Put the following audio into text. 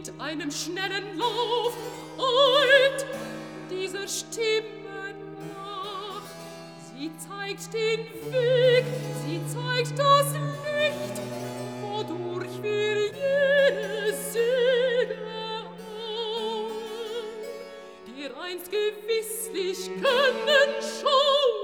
mit einem schnellen Lauf eilt dieser Stimme nach. Sie zeigt den Weg, sie zeigt das Licht, wodurch wir jene Seele ein, der einst gewisslich können schauen,